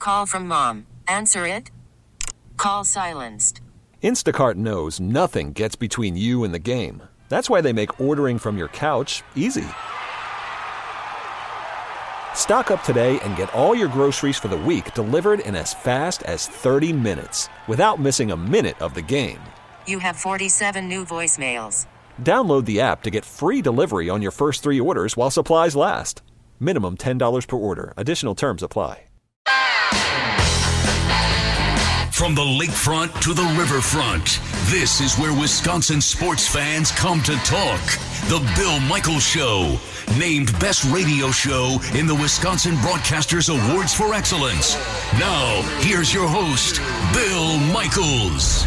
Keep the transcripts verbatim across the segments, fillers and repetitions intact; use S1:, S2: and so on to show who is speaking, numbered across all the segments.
S1: Call from mom. Answer it. Call silenced.
S2: Instacart knows nothing gets between you and the game. That's why they make ordering from your couch easy. Stock up today and get all your groceries for the week delivered in as fast as thirty minutes without missing a minute of the game.
S1: You have forty-seven new voicemails.
S2: Download the app to get free delivery on your first three orders while supplies last. Minimum ten dollars per order. Additional terms apply.
S3: From the lakefront to the riverfront, this is where Wisconsin sports fans come to talk. The Bill Michaels Show, named Best Radio Show in the Wisconsin Broadcasters Awards for Excellence. Now, here's your host, Bill Michaels.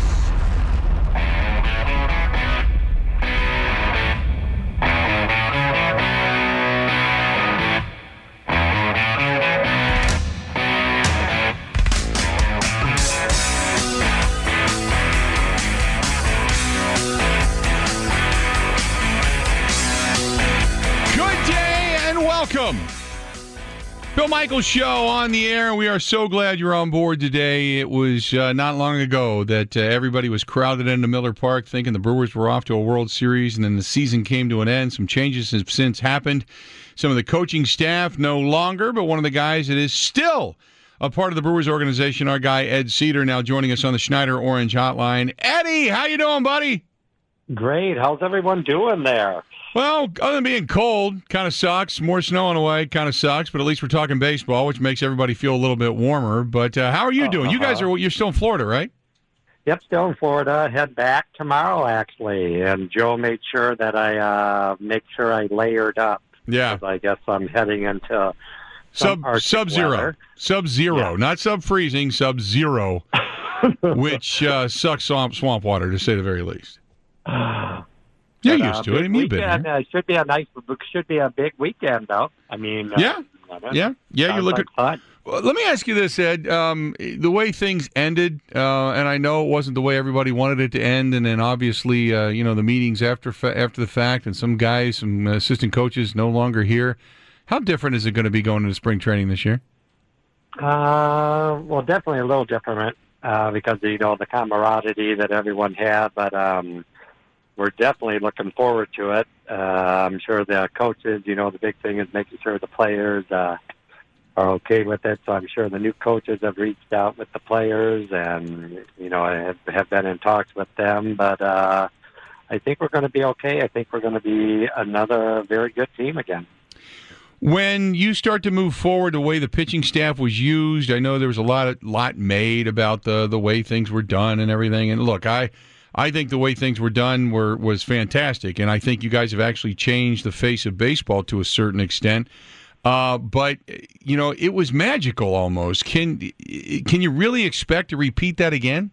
S4: Welcome. Bill Michaels Show on the air. We are so glad you're on board today. It was uh, not long ago that uh, everybody was crowded into Miller Park thinking the Brewers were off to a World Series, and then the season came to an end. Some changes have since happened. Some of the coaching staff no longer, but one of the guys that is still a part of the Brewers organization, our guy Ed Cedar, now joining us on the Schneider Orange Hotline. Eddie, how you doing, buddy?
S5: Great. How's everyone doing there?
S4: Well, other than being cold, kind of sucks. More snow on the way, kind of sucks. But at least we're talking baseball, which makes everybody feel a little bit warmer. But uh, how are you doing? Uh-huh. You guys are you're still in Florida, right?
S5: Yep, still in Florida. Head back tomorrow, actually. And Joe made sure that I uh, make sure I layered up.
S4: Yeah.
S5: I guess I'm heading into
S4: sub sub zero, sub zero,
S5: yeah.
S4: Not sub freezing, sub zero, which uh, sucks swamp swamp water to say the very least. You're
S5: but,
S4: used
S5: uh,
S4: to it. I mean, you've been
S5: weekend,
S4: here.
S5: uh, should be a nice, should be a big weekend, though. I mean,
S4: yeah,
S5: uh,
S4: yeah, yeah. You look
S5: like
S4: at.
S5: fun.
S4: Well, let me ask you this, Ed. Um, the way things ended, uh, and I know it wasn't the way everybody wanted it to end, and then obviously, uh, you know, the meetings after fa- after the fact, and some guys, some assistant coaches, no longer here. How different is it going to be going into spring training this year?
S5: Uh, well, definitely a little different uh, because you know the camaraderie that everyone had, but. Um, We're definitely looking forward to it. Uh, I'm sure the coaches, you know, the big thing is making sure the players uh, are okay with it. So I'm sure the new coaches have reached out with the players and, you know, have, have been in talks with them. But uh, I think we're going to be okay. I think we're going to be another very good team again.
S4: When you start to move forward, the way the pitching staff was used, I know there was a lot of, lot made about the the way things were done and everything. And look, I I think the way things were done were was fantastic, and I think you guys have actually changed the face of baseball to a certain extent. Uh, but you know, it was magical almost. Can can you really expect to repeat that again?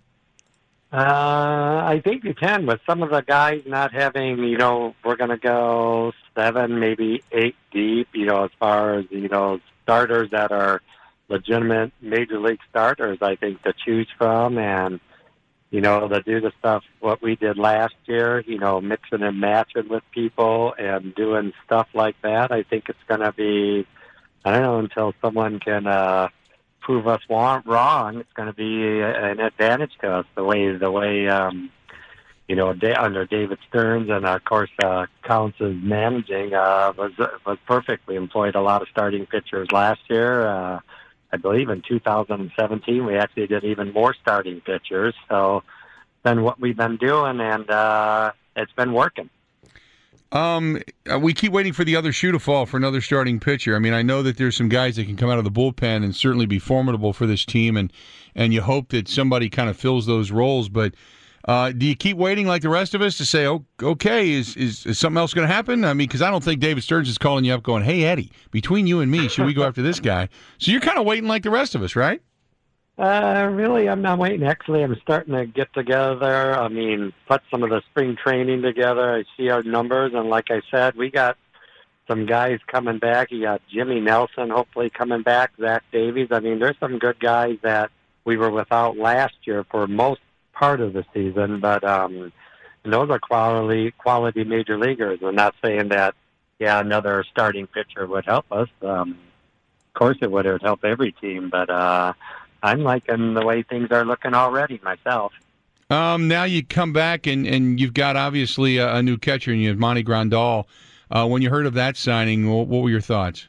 S5: Uh, I think you can, with some of the guys not having, you know, we're going to go seven, maybe eight deep, you know, as far as, you know, starters that are legitimate major league starters, I think, to choose from. And, you know, to do the stuff, what we did last year, you know, mixing and matching with people and doing stuff like that, I think it's going to be, I don't know, until someone can uh, prove us wrong, it's going to be an advantage to us, the way, the way um, you know, under David Stearns and, of course, uh, Counts' managing uh, was was perfect. We employed a lot of starting pitchers last year. Uh, I believe in two thousand seventeen, we actually did even more starting pitchers. So then what we've been doing, and uh, it's been working.
S4: Um, we keep waiting for the other shoe to fall for another starting pitcher. I mean, I know that there's some guys that can come out of the bullpen and certainly be formidable for this team, and, and you hope that somebody kind of fills those roles. But uh, do you keep waiting like the rest of us to say, oh, okay, is, is, is something else going to happen? I mean, because I don't think David Stearns is calling you up going, hey, Eddie, between you and me, should we go after this guy? So you're kind of waiting like the rest of us, right?
S5: Uh, really, I'm not waiting. Actually, I'm starting to get together. I mean, put some of the spring training together. I see our numbers, and like I said, we got some guys coming back. You got Jimmy Nelson hopefully coming back, Zach Davies. I mean, there's some good guys that we were without last year for most part of the season, but um, those are quality, quality major leaguers. I'm not saying that, yeah, another starting pitcher would help us. Um, course it would. It would help every team, but uh, I'm liking the way things are looking already myself.
S4: Um, now you come back and, and you've got obviously a, a new catcher, and you have Monty Grandal. Uh, when you heard of that signing, what, what were your thoughts?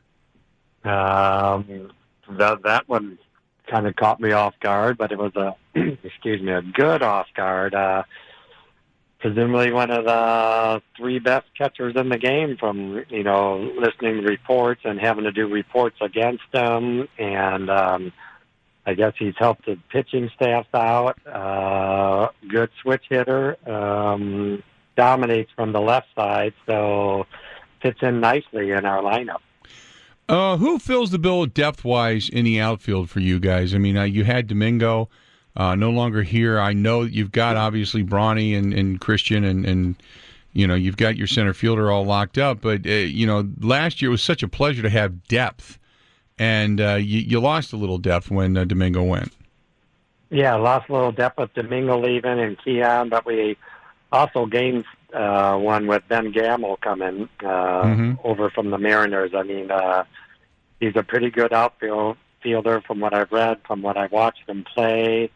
S5: Um, that that one kind of caught me off guard, but it was a excuse me a good off guard. Uh, presumably one of the three best catchers in the game, from you know listening to reports and having to do reports against them, and um, I guess he's helped the pitching staffs out. Uh, good switch hitter, um, dominates from the left side, so fits in nicely in our lineup.
S4: Uh, who fills the bill depth-wise in the outfield for you guys? I mean, uh, you had Domingo, uh, no longer here. I know that you've got, obviously, Bronny and, and Christian, and, and, you know, you've got your center fielder all locked up. But, uh, you know, last year it was such a pleasure to have depth, and uh, you, you lost a little depth when uh, Domingo went. Yeah,
S5: lost a little depth with Domingo leaving and Keon, but we also gained uh, one with Ben Gamble coming uh, mm-hmm. over from the Mariners. I mean, uh, he's a pretty good outfield fielder from what I've read, from what I've watched him play.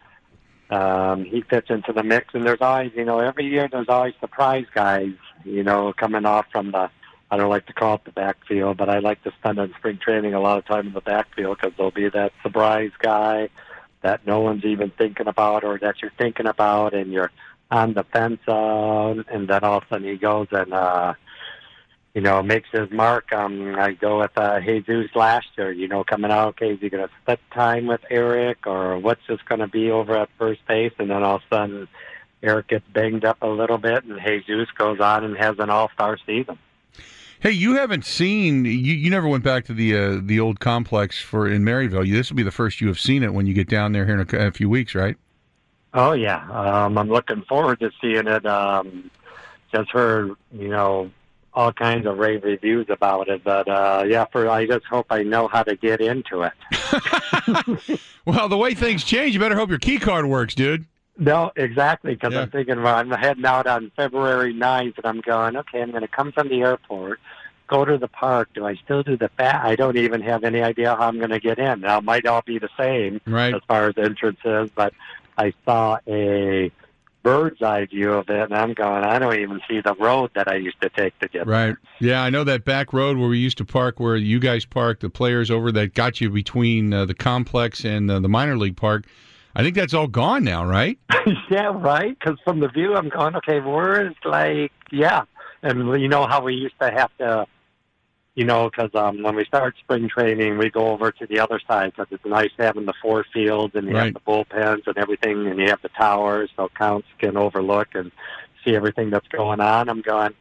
S5: Um, he fits into the mix, and there's always, you know, every year there's always surprise guys, you know, coming off from the, I don't like to call it the backfield, but I like to spend on spring training a lot of time in the backfield, because there'll be that surprise guy that no one's even thinking about, or that you're thinking about, and you're on the fence on, and then all of a sudden he goes and, uh, you know, makes his mark. Um, I go with uh, Jesus last year, you know, coming out, okay, is he going to split time with Eric, or what's this going to be over at first base? And then all of a sudden Eric gets banged up a little bit, and Jesus goes on and has an all-star season.
S4: Hey, you haven't seen, you, you never went back to the uh, the old complex for in Maryville. This will be the first you have seen it when you get down there here in a, a few weeks, right?
S5: Oh, yeah. Um, I'm looking forward to seeing it. Um, just heard, you know, all kinds of rave reviews about it. But, uh, yeah, for I just hope I know how to get into it.
S4: Well, the way things change, you better hope your key card works, dude.
S5: No, exactly, because
S4: yeah.
S5: I'm thinking, well, I'm heading out on February ninth, and I'm going, okay, I'm going to come from the airport, go to the park. Do I still do the fat? I don't even have any idea how I'm going to get in. Now, it might all be the same
S4: right.
S5: as far as entrances, but I saw a bird's eye view of it, and I'm going, I don't even see the road that I used to take to get
S4: right.
S5: there.
S4: Yeah, I know that back road where we used to park, where you guys parked, the players over that got you between uh, the complex and uh, the minor league park. I think that's all gone now, right?
S5: Yeah, right, because from the view, I'm going, okay, where is, like, yeah. And you know how we used to have to, you know, because um, when we start spring training, we go over to the other side, because it's nice having the four fields, and you
S4: right.
S5: have the bullpens and everything, and you have the towers, so counts can overlook and see everything that's going on. I'm going,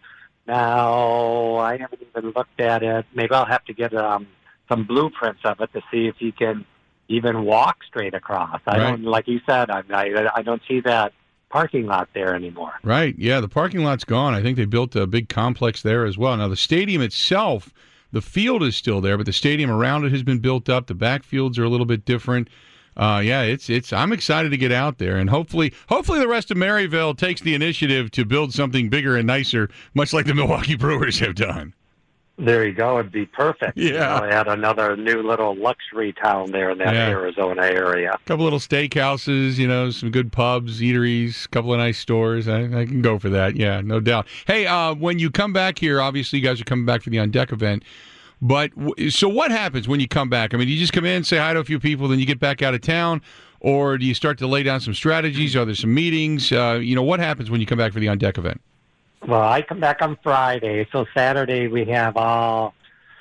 S5: now, I haven't even looked at it. Maybe I'll have to get um, some blueprints of it to see if you can even walk straight across. I
S4: right.
S5: don't, like you said, I, I, I don't see that parking lot there anymore.
S4: Right, yeah, the parking lot's gone. I think they built a big complex there as well. Now, the stadium itself, the field is still there, but the stadium around it has been built up. The backfields are a little bit different. Uh, yeah, it's it's. I'm excited to get out there, and hopefully, hopefully the rest of Maryville takes the initiative to build something bigger and nicer, much like the Milwaukee Brewers have done.
S5: There you go. It'd be perfect.
S4: Yeah.
S5: You know, add another new little luxury town there in that
S4: yeah.
S5: Arizona area.
S4: A couple little steakhouses, you know, some good pubs, eateries, a couple of nice stores. I, I can go for that. Yeah, no doubt. Hey, uh, when you come back here, obviously you guys are coming back for the On Deck event. But so what happens when you come back? I mean, do you just come in, say hi to a few people, then you get back out of town? Or do you start to lay down some strategies? Are there some meetings? Uh, you know, what happens when you come back for the On Deck event?
S5: Well, I come back on Friday, so Saturday we have all,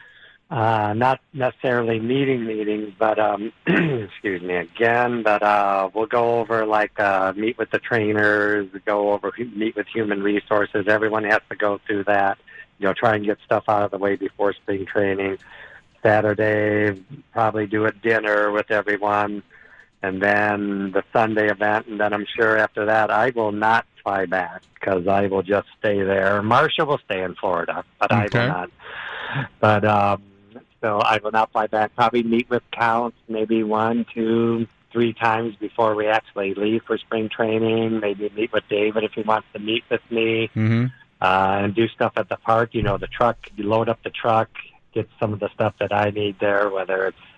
S5: uh, not necessarily meeting meetings, but, um, excuse me again, but uh, we'll go over, like, uh, meet with the trainers, go over, meet with human resources. Everyone has to go through that, you know, try and get stuff out of the way before spring training. Saturday, probably do a dinner with everyone, and then the Sunday event, and then I'm sure after that I will not fly back, because I will just stay there. Marcia will stay in Florida, but
S4: okay.
S5: I will not. But um, so I will not fly back. Probably meet with Counts maybe one, two, three times before we actually leave for spring training. Maybe meet with David if he wants to meet with me,
S4: mm-hmm.
S5: uh, and do stuff at the park. You know, the truck, you load up the truck, get some of the stuff that I need there, whether it's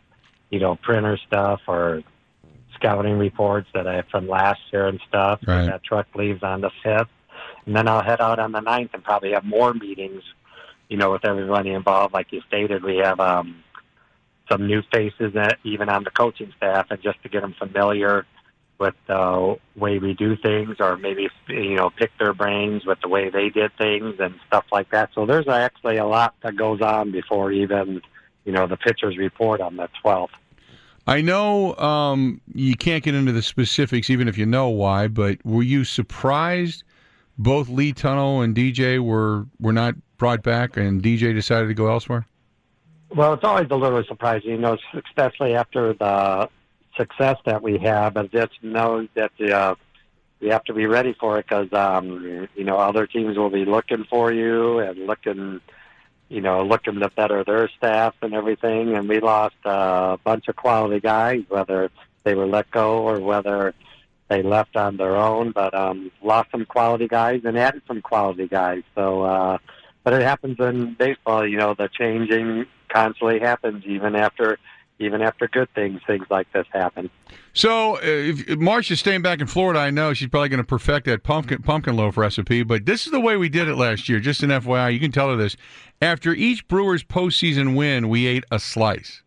S5: you know, printer stuff or scouting reports that I have from last year and stuff.
S4: Right.
S5: That truck leaves on the fifth. And then I'll head out on the ninth and probably have more meetings, you know, with everybody involved. Like you stated, we have um, some new faces that, even on the coaching staff, and just to get them familiar with the way we do things, or maybe, you know, pick their brains with the way they did things and stuff like that. So there's actually a lot that goes on before even, you know, the pitchers report on the twelfth.
S4: I know um, you can't get into the specifics, even if you know why, but were you surprised both Lee Tunnell and D J were, were not brought back and D J decided to go elsewhere?
S5: Well, it's always a little surprising, you know, especially after the success that we have, but just know that the, uh, we have to be ready for it because, um, you know, other teams will be looking for you and looking, you know, looking to better their staff and everything. And we lost a bunch of quality guys, whether they were let go or whether they left on their own, but um, lost some quality guys and added some quality guys. So, uh, but it happens in baseball, you know, the changing constantly happens even after even after good things, things like this happen.
S4: So uh, if, if Marcia's staying back in Florida, I know she's probably going to perfect that pumpkin pumpkin loaf recipe, but this is the way we did it last year. Just an F Y I, you can tell her this. After each Brewers postseason win, we ate a slice.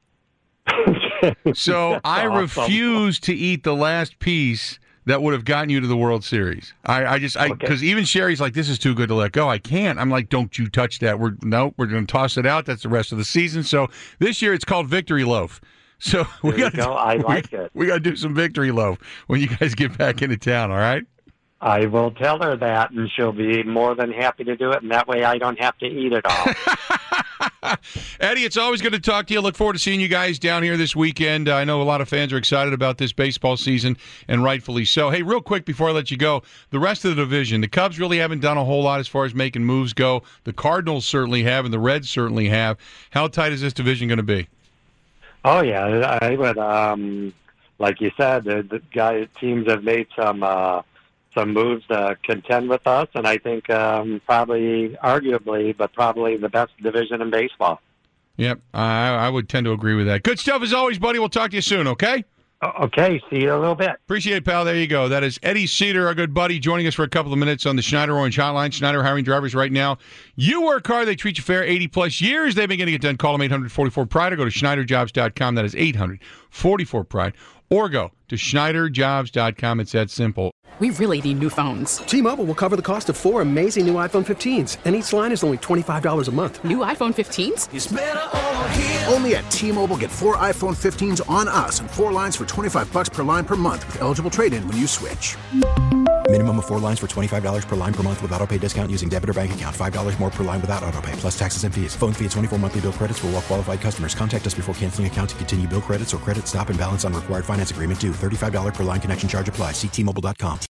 S4: So I
S5: awesome.
S4: refuse to eat the last piece that would have gotten you to the World Series. I, I just, I because
S5: Okay.
S4: even Sherry's like, this is too good to let go. I can't. I'm like, don't you touch that. We're no, we're going to toss it out. That's the rest of the season. So this year it's called Victory Loaf. So we
S5: There you
S4: got
S5: go. I like
S4: we,
S5: it.
S4: We got to do some Victory Loaf when you guys get back into town. All right.
S5: I will tell her that, and she'll be more than happy to do it, and that way I don't have to eat it all.
S4: Eddie, it's always good to talk to you. Look forward to seeing you guys down here this weekend. Uh, I know a lot of fans are excited about this baseball season, and rightfully so. Hey, real quick before I let you go, the rest of the division, the Cubs really haven't done a whole lot as far as making moves go. The Cardinals certainly have, and the Reds certainly have. How tight is this division going to be?
S5: Oh, yeah. I would, um, like you said, the, the guy, teams have made some uh, some moves to contend with us, and I think um, probably, arguably, but probably the best division in baseball.
S4: Yep, I, I would tend to agree with that. Good stuff as always, buddy. We'll talk to you soon, okay?
S5: Okay, see you in a little bit.
S4: Appreciate it, pal. There you go. That is Eddie Cedar, our good buddy, joining us for a couple of minutes on the Schneider Orange Hotline. Schneider hiring drivers right now. You work hard, they treat you fair. eighty-plus years, they've been getting it done. Call them eight hundred forty-four pride or go to Schneider Jobs dot com. That is eight hundred forty-four pride. Or go to Schneider Jobs dot com. It's that simple.
S6: We really need new phones.
S7: T-Mobile will cover the cost of four amazing new iPhone fifteens, and each line is only twenty-five dollars a month.
S6: New iPhone fifteens?
S8: It's better over here. Only at T-Mobile, get four iPhone fifteens on us and four lines for twenty-five bucks per line per month with eligible trade-in when you switch.
S9: Minimum of four lines for twenty-five dollars per line per month with autopay discount using debit or bank account. five dollars more per line without autopay, plus taxes and fees. Phone fee at twenty-four monthly bill credits for well-qualified customers. Contact us before canceling account to continue bill credits or credit stop and balance on required finance agreement due. thirty-five dollars per line connection charge applies. See T Mobile dot com.